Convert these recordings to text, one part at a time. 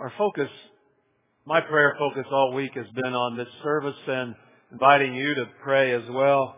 Our focus, my prayer focus all week has been on this service and inviting you to pray as well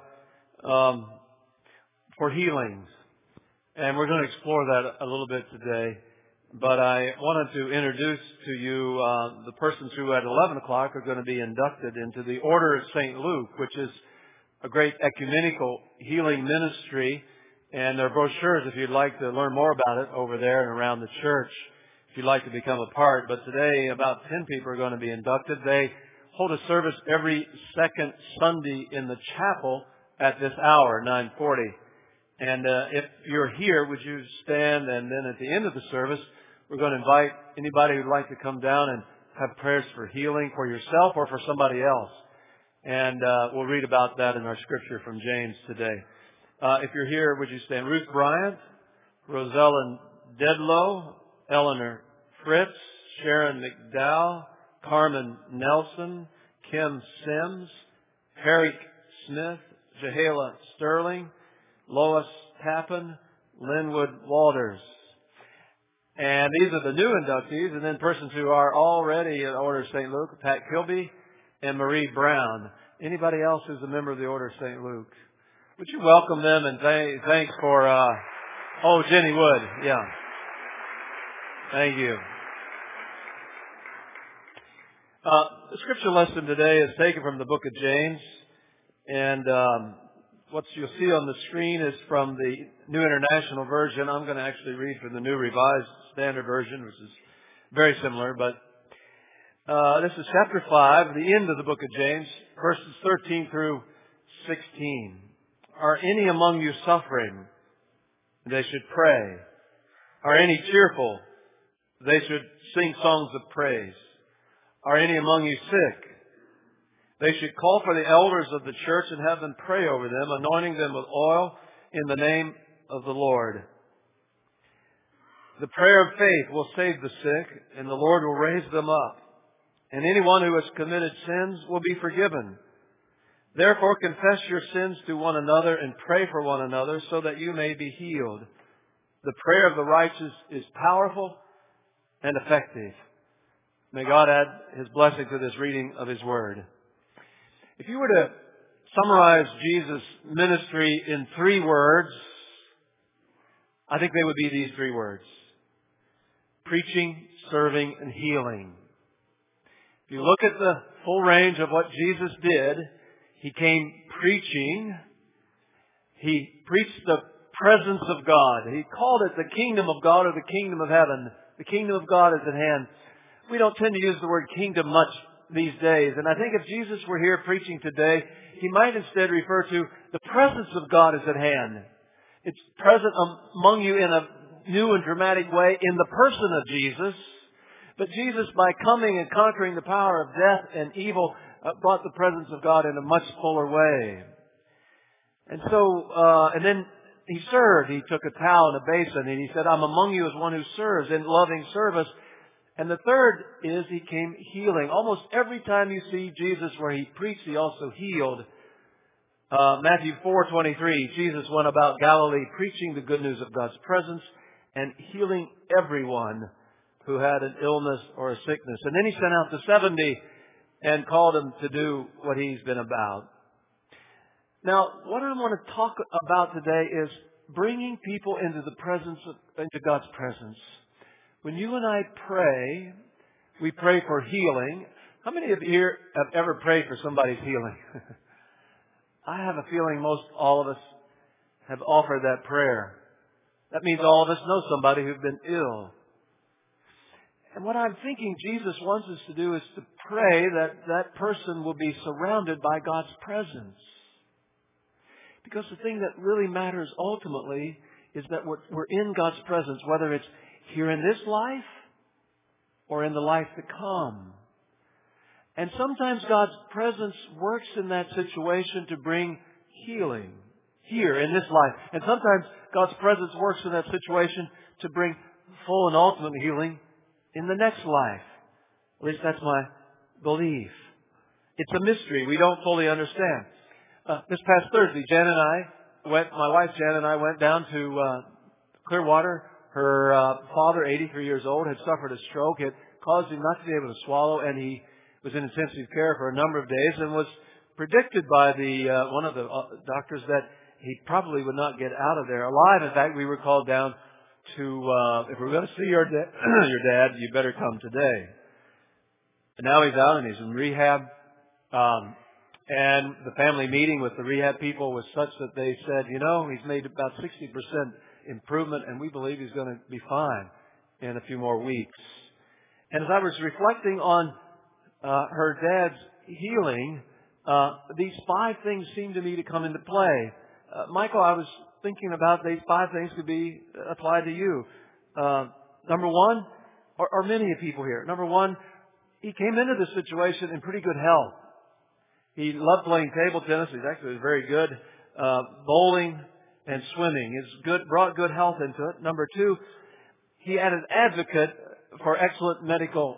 for healings. And we're going to explore that a little bit today. But I wanted to introduce to you the persons who at 11 o'clock are going to be inducted into the Order of St. Luke, which is a great ecumenical healing ministry. And there are brochures if you'd like to learn more about it over there and around the church, if you'd like to become a part. But today about 10 people are going to be inducted. They hold a service every second Sunday in the chapel at this hour, 9:40. And if you're here, would you stand? And then at the end of the service, we're going to invite anybody who'd like to come down and have prayers for healing for yourself or for somebody else. And we'll read about that in our scripture from James today. If you're here, would you stand? Ruth Bryant, Rosella Dedlow, Eleanor Fritz, Sharon McDowell, Carmen Nelson, Kim Sims, Harry Smith, Jehala Sterling, Lois Tappan, Linwood Walters. And these are the new inductees, and then persons who are already in Order of St. Luke, Pat Kilby and Marie Brown. Anybody else who's a member of the Order of St. Luke? Would you welcome them and thanks for, Jenny Wood. Yeah. Thank you. The scripture lesson today is taken from the book of James. And what you'll see on the screen is from the New International Version. I'm going to actually read from the New Revised Standard Version, which is very similar. But this is chapter 5, the end of the book of James, verses 13 through 16. Are any among you suffering? They should pray. Are any cheerful? They should sing songs of praise. Are any among you sick? They should call for the elders of the church and have them pray over them, anointing them with oil in the name of the Lord. The prayer of faith will save the sick, and the Lord will raise them up. And anyone who has committed sins will be forgiven. Therefore, confess your sins to one another and pray for one another so that you may be healed. The prayer of the righteous is powerful and effective. May God add His blessing to this reading of His Word. If you were to summarize Jesus' ministry in 3 words, I think they would be these 3 words: preaching, serving, and healing. If you look at the full range of what Jesus did, He came preaching. He preached the presence of God. He called it the kingdom of God or the kingdom of heaven. The kingdom of God is at hand. We don't tend to use the word kingdom much these days. And I think if Jesus were here preaching today, He might instead refer to the presence of God is at hand. It's present among you in a new and dramatic way in the person of Jesus. But Jesus, by coming and conquering the power of death and evil, brought the presence of God in a much fuller way. And so, and then He served. He took a towel and a basin and He said, I'm among you as one who serves in loving service. And the third is He came healing. Almost every time you see Jesus where He preached, He also healed. Matthew 4:23, Jesus went about Galilee preaching the good news of God's presence and healing everyone who had an illness or a sickness. And then He sent out the 70 and called them to do what He's been about. Now, what I want to talk about today is bringing people into God's presence. When you and I pray, we pray for healing. How many of you here have ever prayed for somebody's healing? I have a feeling most all of us have offered that prayer. That means all of us know somebody who's been ill. And what I'm thinking Jesus wants us to do is to pray that that person will be surrounded by God's presence. Because the thing that really matters ultimately is that we're in God's presence, whether it's here in this life or in the life to come. And sometimes God's presence works in that situation to bring healing here in this life. And sometimes God's presence works in that situation to bring full and ultimate healing in the next life. At least that's my belief. It's a mystery we don't fully understand. This past Thursday, my wife Jan and I went down to Clearwater. Her father, 83 years old, had suffered a stroke. It caused him not to be able to swallow, and he was in intensive care for a number of days and was predicted by one of the doctors that he probably would not get out of there alive. In fact, we were called down to, if we're going to see your dad, you better come today. And now he's out and he's in rehab. And the family meeting with the rehab people was such that they said, he's made about 60% improvement, and we believe he's going to be fine in a few more weeks. And as I was reflecting on her dad's healing, these 5 things seemed to me to come into play. Michael, I was thinking about these 5 things could be applied to you. Number one, or many of people here. Number one, he came into this situation in pretty good health. He loved playing table tennis. He actually was very good. Bowling and swimming. Brought good health into it. Number two, he had an advocate for excellent medical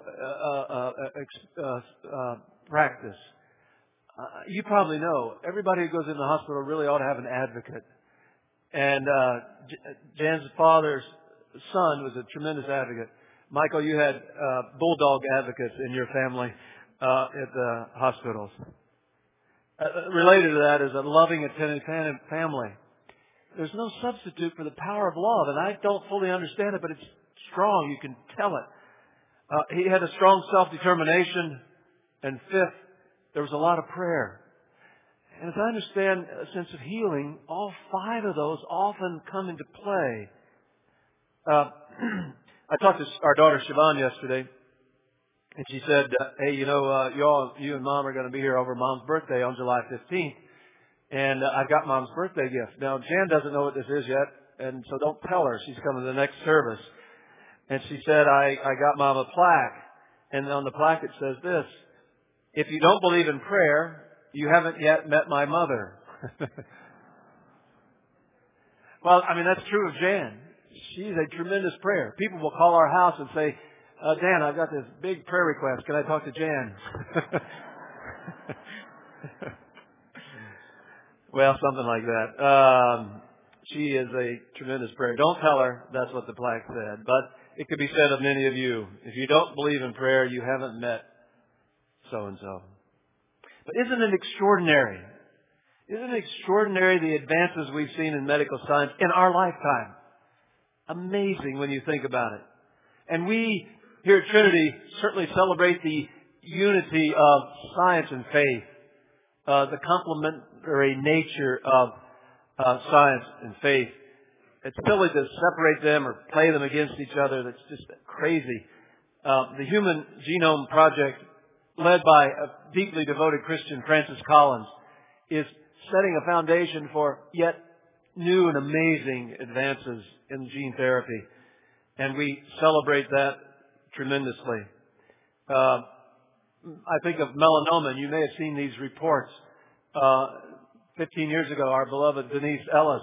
practice. You probably know, everybody who goes in the hospital really ought to have an advocate. And Jan's father's son was a tremendous advocate. Michael, you had bulldog advocates in your family at the hospitals. Related to that is a loving, attentive family. There's no substitute for the power of love, and I don't fully understand it, but it's strong. You can tell it. He had a strong self-determination, and fifth, there was a lot of prayer. And as I understand a sense of healing, all 5 of those often come into play. I talked to our daughter Siobhan yesterday, and she said, hey, you and Mom are going to be here over Mom's birthday on July 15th. And I've got Mom's birthday gift. Now, Jan doesn't know what this is yet, and so don't tell her. She's coming to the next service. And she said, I got Mom a plaque. And on the plaque it says this: if you don't believe in prayer, you haven't yet met my mother. Well, that's true of Jan. She's a tremendous prayer. People will call our house and say, Dan, I've got this big prayer request. Can I talk to Jan? Well, something like that. She is a tremendous prayer. Don't tell her that's what the plaque said. But it could be said of many of you. If you don't believe in prayer, you haven't met so-and-so. But isn't it extraordinary? Isn't it extraordinary the advances we've seen in medical science in our lifetime? Amazing when you think about it. And we here at Trinity certainly celebrate the unity of science and faith, the complementary nature of science and faith. It's silly to separate them or play them against each other. That's just crazy. The Human Genome Project, led by a deeply devoted Christian, Francis Collins, is setting a foundation for yet new and amazing advances in gene therapy. And we celebrate that tremendously. I think of melanoma, and you may have seen these reports. 15 years ago, our beloved Denise Ellis,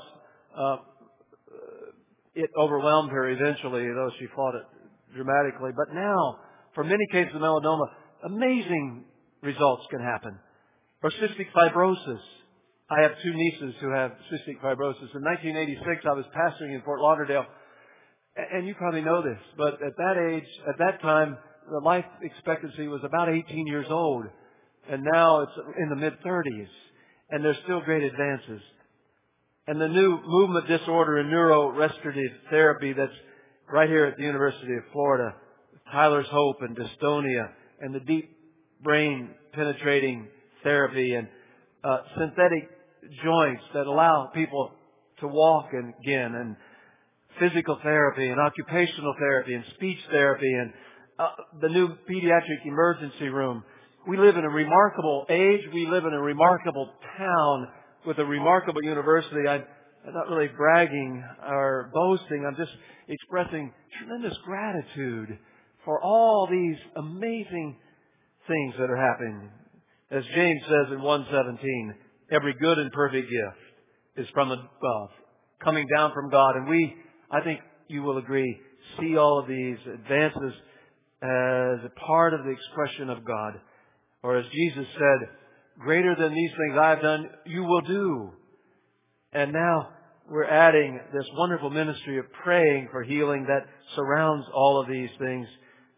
it overwhelmed her eventually, though she fought it dramatically. But now, for many cases of melanoma, amazing results can happen. Or cystic fibrosis. I have 2 nieces who have cystic fibrosis. In 1986, I was pastoring in Fort Lauderdale. And you probably know this, but at that age, at that time, the life expectancy was about 18 years old. And now it's in the mid-30s. And there's still great advances. And the new movement disorder and neurorestorative therapy that's right here at the University of Florida, Tyler's Hope and dystonia, and the deep brain penetrating therapy and synthetic joints that allow people to walk again, and physical therapy and occupational therapy and speech therapy and the new pediatric emergency room. We live in a remarkable age. We live in a remarkable town with a remarkable university. I'm not really bragging or boasting. I'm just expressing tremendous gratitude for all these amazing things that are happening. As James says in 1:17, every good and perfect gift is from above, coming down from God. And we, I think you will agree, see all of these advances as a part of the expression of God. Or as Jesus said, greater than these things I have done, you will do. And now we're adding this wonderful ministry of praying for healing that surrounds all of these things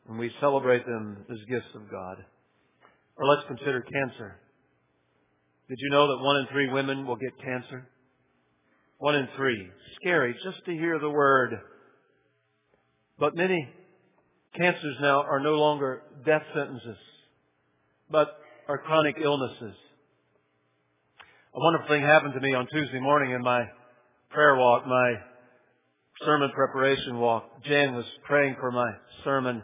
and we celebrate them as gifts of God. Or let's consider cancer. Did you know that 1 in 3 women will get cancer? 1 in 3. Scary just to hear the word. But many cancers now are no longer death sentences, but are chronic illnesses. A wonderful thing happened to me on Tuesday morning in my prayer walk, my sermon preparation walk. Jan was praying for my sermon,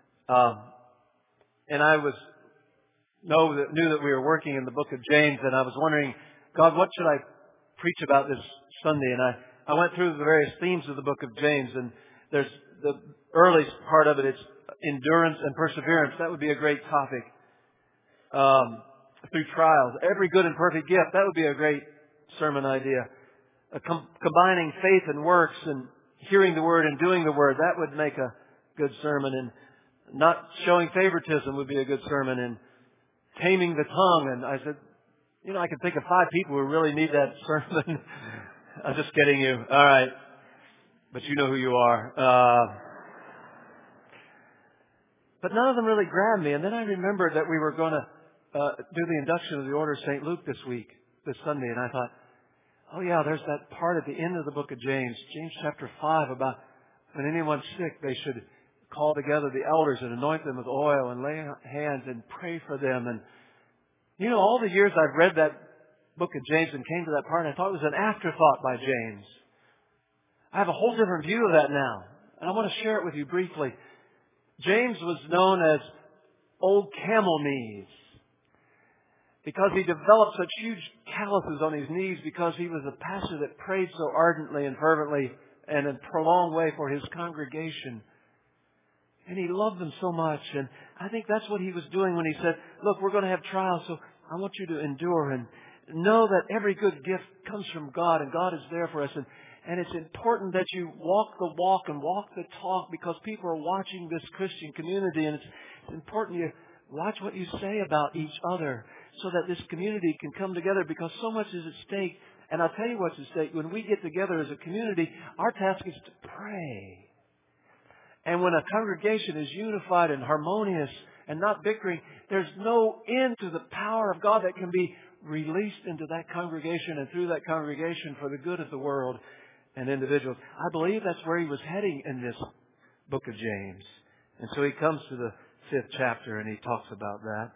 and I knew that we were working in the book of James, and I was wondering, God, what should I preach about this Sunday? And I went through the various themes of the book of James, and there's the early part of it, it's endurance and perseverance. That would be a great topic. Through trials. Every good and perfect gift. That would be a great sermon idea. Combining faith and works and hearing the word and doing the word. That would make a good sermon. And not showing favoritism would be a good sermon. And taming the tongue. And I said, I can think of 5 people who really need that sermon. I'm just kidding you. All right. But you know who you are. But none of them really grabbed me. And then I remembered that we were going to do the induction of the Order of St. Luke this Sunday. And I thought, oh yeah, there's that part at the end of the book of James, James chapter 5, about when anyone's sick, they should call together the elders and anoint them with oil and lay hands and pray for them. And, all the years I've read that book of James and came to that part, I thought it was an afterthought by James. I have a whole different view of that now. And I want to share it with you briefly. James was known as Old Camel Knees, because he developed such huge calluses on his knees because he was a pastor that prayed so ardently and fervently and in a prolonged way for his congregation. And he loved them so much. And I think that's what he was doing when he said, look, we're going to have trials, so I want you to endure and know that every good gift comes from God and God is there for us. And it's important that you walk the walk and walk the talk because people are watching this Christian community, and it's important you watch what you say about each other, so that this community can come together, because so much is at stake. And I'll tell you what's at stake. When we get together as a community, our task is to pray. And when a congregation is unified and harmonious and not bickering, there's no end to the power of God that can be released into that congregation and through that congregation for the good of the world and individuals. I believe that's where he was heading in this book of James. And so he comes to the 5th chapter and he talks about that.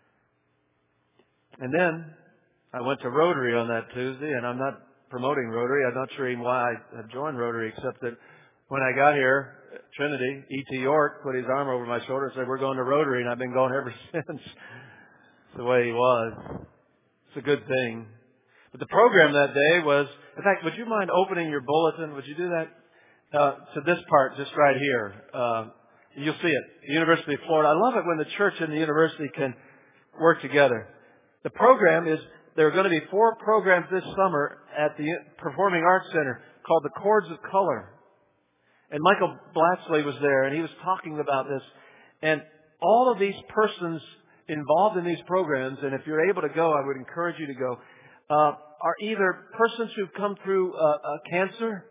And then I went to Rotary on that Tuesday, and I'm not promoting Rotary. I'm not sure even why I have joined Rotary, except that when I got here, Trinity, E.T. York put his arm over my shoulder and said, we're going to Rotary, and I've been going ever since. It's the way he was. It's a good thing. But the program that day was, in fact, would you mind opening your bulletin? Would you do that? To this part, just right here. You'll see it. The University of Florida. I love it when the church and the university can work together. The program is, there are going to be 4 programs this summer at the Performing Arts Center called The Chords of Color. And Michael Blatsley was there, and he was talking about this. And all of these persons involved in these programs, and if you're able to go, I would encourage you to go, are either persons who've come through cancer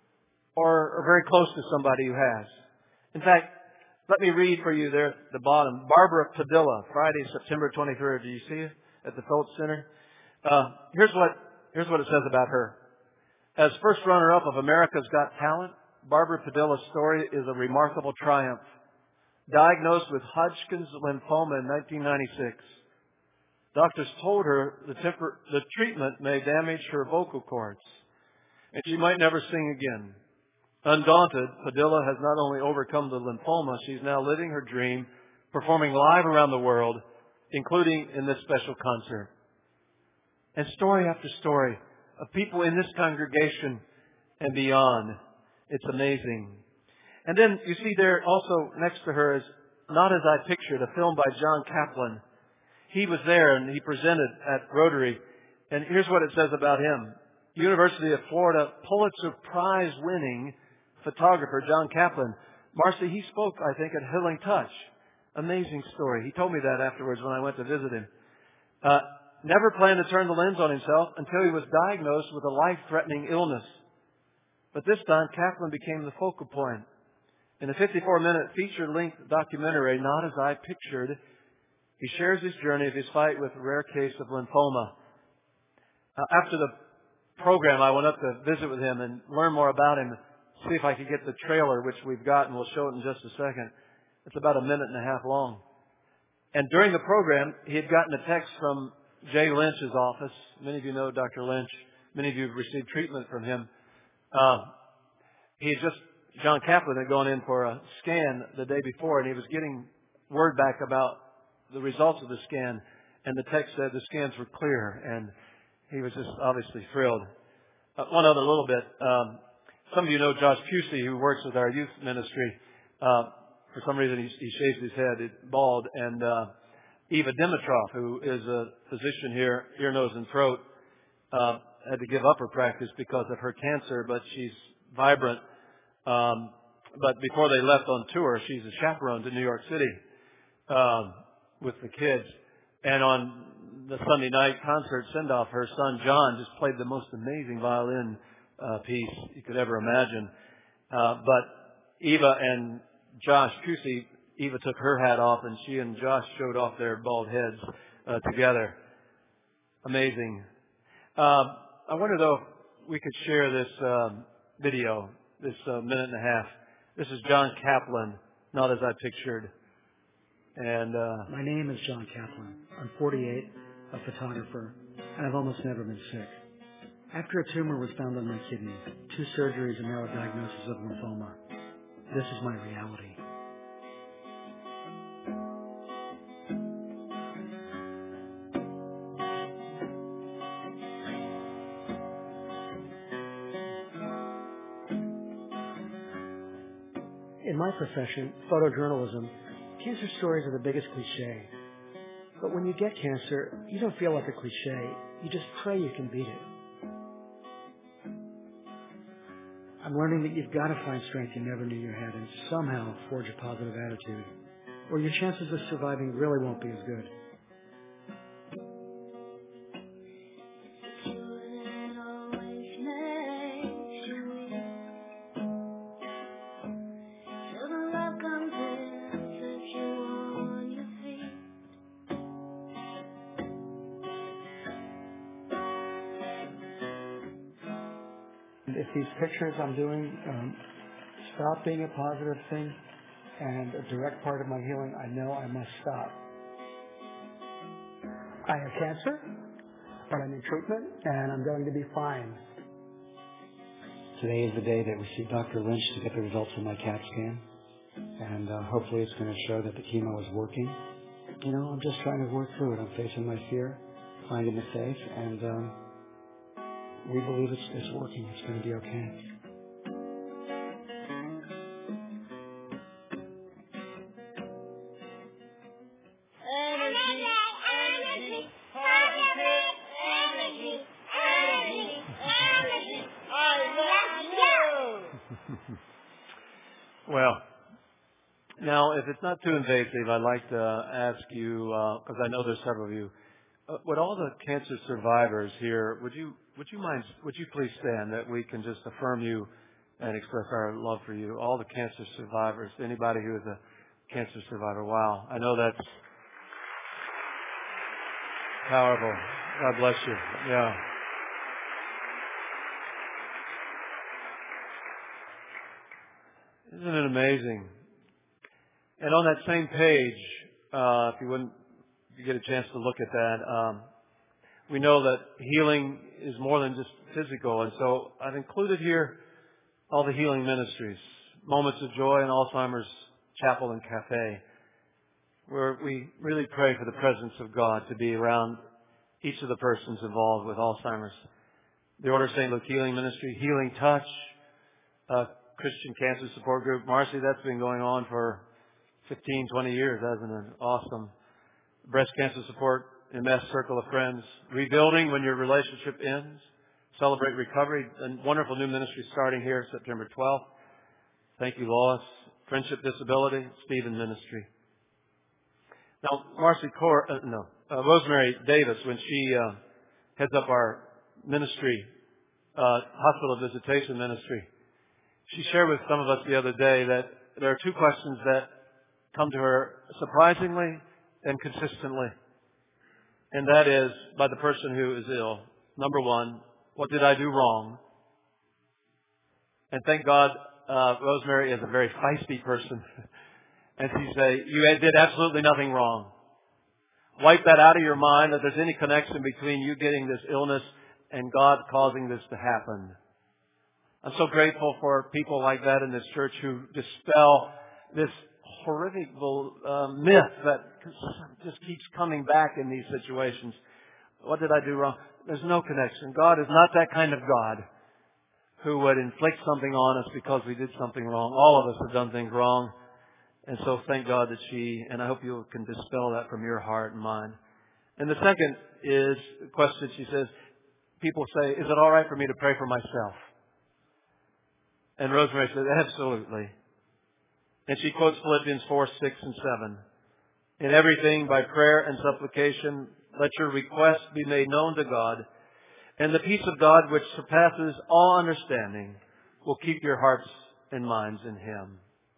or are very close to somebody who has. In fact, let me read for you there at the bottom. Barbara Padilla, Friday, September 23rd. Do you see it? At the Phillips Center. Here's what it says about her. As first runner-up of America's Got Talent, Barbara Padilla's story is a remarkable triumph. Diagnosed with Hodgkin's lymphoma in 1996, doctors told her the treatment may damage her vocal cords, and she might never sing again. Undaunted, Padilla has not only overcome the lymphoma, she's now living her dream, performing live around the world, including in this special concert. And story after story of people in this congregation and beyond. It's amazing. And then you see there also next to her is Not As I Pictured, a film by John Kaplan. He was there and he presented at Rotary. And here's what it says about him. University of Florida Pulitzer Prize winning photographer John Kaplan. Marcy, he spoke, I think, at Healing Touch. Amazing story. He told me that afterwards when I went to visit him. Never planned to turn the lens on himself until he was diagnosed with a life-threatening illness. But this time, Kaplan became the focal point. In a 54-minute feature-length documentary, Not As I Pictured, he shares his journey of his fight with a rare case of lymphoma. After the program, I went up to visit with him and learn more about him, see if I could get the trailer, which we've got, and we'll show it in just a second. It's about a minute and a half long. And during the program, he had gotten a text from Jay Lynch's office. Many of you know Dr. Lynch. Many of you have received treatment from him. John Kaplan had gone in for a scan the day before, and he was getting word back about the results of the scan. And the text said the scans were clear, and he was just obviously thrilled. One other little bit. Some of you know Josh Pusey, who works with our youth ministry. For some reason, he shaves his head. It's bald. And Eva Dimitrov, who is a physician here, ear, nose, and throat, had to give up her practice because of her cancer, but she's vibrant. But before they left on tour, she's a chaperone to New York City with the kids. And on the Sunday night concert send-off, her son John just played the most amazing violin piece you could ever imagine. But Eva and Josh Pusey, Eva took her hat off, and she and Josh showed off their bald heads together. Amazing. I wonder, though, if we could share this video, this minute and a half. This is John Kaplan, Not As I Pictured. And my name is John Kaplan. I'm 48, a photographer, and I've almost never been sick. After a tumor was found on my kidney, 2 surgeries and now a diagnosis of lymphoma, this is my reality. In my profession, photojournalism, cancer stories are the biggest cliche. But when you get cancer, you don't feel like a cliche. You just pray you can beat it. I'm learning that you've got to find strength you never knew you had and somehow forge a positive attitude, or your chances of surviving really won't be as good. If these pictures I'm doing stop being a positive thing and a direct part of my healing, I know I must stop. I have cancer, but I'm in treatment, and I'm going to be fine. Today is the day that we see Dr. Lynch to get the results of my CAT scan, and hopefully it's going to show that the chemo is working. You know, I'm just trying to work through it. I'm facing my fear, finding the safe, and we believe it's working. It's going to be okay. Well, now, if it's not too invasive, I'd like to ask you, because I know there's several of you, would all the cancer survivors here, would you please stand that we can just affirm you and express our love for you? All the cancer survivors, anybody who is a cancer survivor. Wow. I know that's powerful. God bless you. Yeah. Isn't it amazing? And on that same page, if you get a chance to look at that, we know that healing is more than just physical. And so I've included here all the healing ministries, Moments of Joy and Alzheimer's Chapel and Cafe, where we really pray for the presence of God to be around each of the persons involved with Alzheimer's. The Order of St. Luke Healing Ministry, Healing Touch, Christian Cancer Support Group. Marcy, that's been going on for 15, 20 years, hasn't it? Awesome. Breast Cancer Support, MS Circle of Friends. Rebuilding When Your Relationship Ends. Celebrate Recovery. A wonderful new ministry starting here September 12th. Thank you, Lois. Friendship Disability, Stephen Ministry. Now, Rosemary Davis, when she heads up our ministry, hospital visitation ministry, she shared with some of us the other day that there are two questions that come to her surprisingly and consistently. And that is by the person who is ill. Number one, what did I do wrong? And thank God, Rosemary is a very feisty person. And she say, you did absolutely nothing wrong. Wipe that out of your mind that there's any connection between you getting this illness and God causing this to happen. I'm so grateful for people like that in this church who dispel this horrific myth that just keeps coming back in these situations. What did I do wrong? There's no connection. God is not that kind of God who would inflict something on us because we did something wrong. All of us have done things wrong. And so thank God that and I hope you can dispel that from your heart and mind. And the second is a question. She says, people say, is it all right for me to pray for myself? And Rosemary says, absolutely. And she quotes Philippians 4, 6, and 7. In everything, by prayer and supplication, let your requests be made known to God. And the peace of God, which surpasses all understanding, will keep your hearts and minds in Him.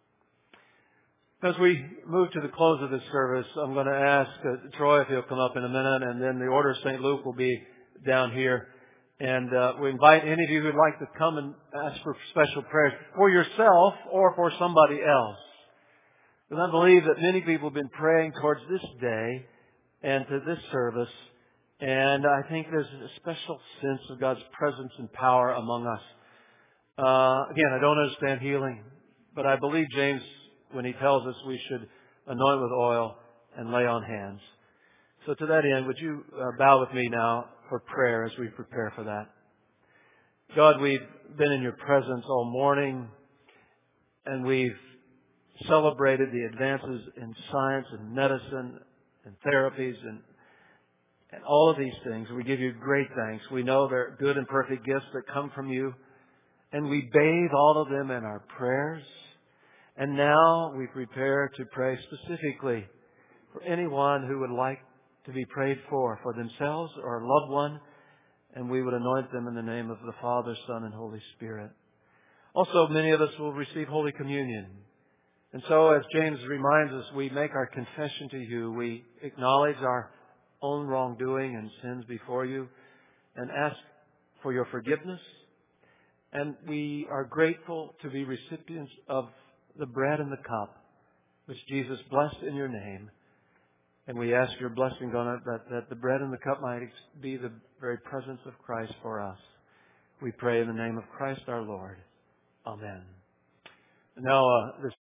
As we move to the close of this service, I'm going to ask Troy if he'll come up in a minute, and then the Order of St. Luke will be down here. And we invite any of you who'd like to come and ask for special prayers for yourself or for somebody else. Because I believe that many people have been praying towards this day and to this service. And I think there's a special sense of God's presence and power among us. Again, I don't understand healing, but I believe James when he tells us we should anoint with oil and lay on hands. So to that end, would you bow with me now for prayer as we prepare for that? God, we've been in your presence all morning, and we've celebrated the advances in science and medicine and therapies and all of these things. We give you great thanks. We know they're good and perfect gifts that come from you, and we bathe all of them in our prayers. And now we prepare to pray specifically for anyone who would like to be prayed for themselves or a loved one, and we would anoint them in the name of the Father, Son, and Holy Spirit. Also, many of us will receive Holy Communion. And so, as James reminds us, we make our confession to you. We acknowledge our own wrongdoing and sins before you and ask for your forgiveness. And we are grateful to be recipients of the bread and the cup, which Jesus blessed in your name. And we ask your blessing on it, that the bread and the cup might be the very presence of Christ for us. We pray in the name of Christ our Lord. Amen. Now, this